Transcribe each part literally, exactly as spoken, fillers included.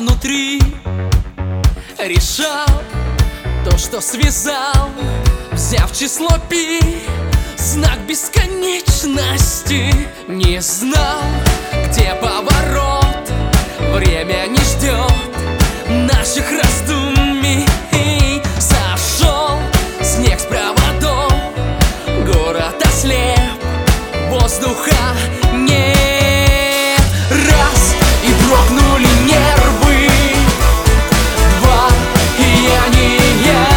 внутри решал то, что связал, взяв число пи, знак бесконечности. Не знал, где поворот, время не ждет наших раздумий. Сошел снег с проводов, город ослеп, воздуха нет. Раз, и дрогнули нервы. Два, и я не я.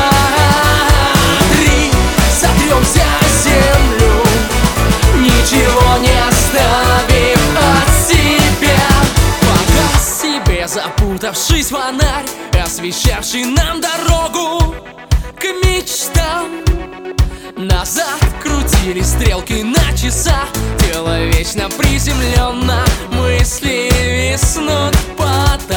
Три, сотремся о землю, ничего не оставив от себя. Погас себе запутавшись фонарь, освещавший нам дорогу к мечтам. Назад крутились стрелки на часах, тело вечно приземленно, мысли виснут потом.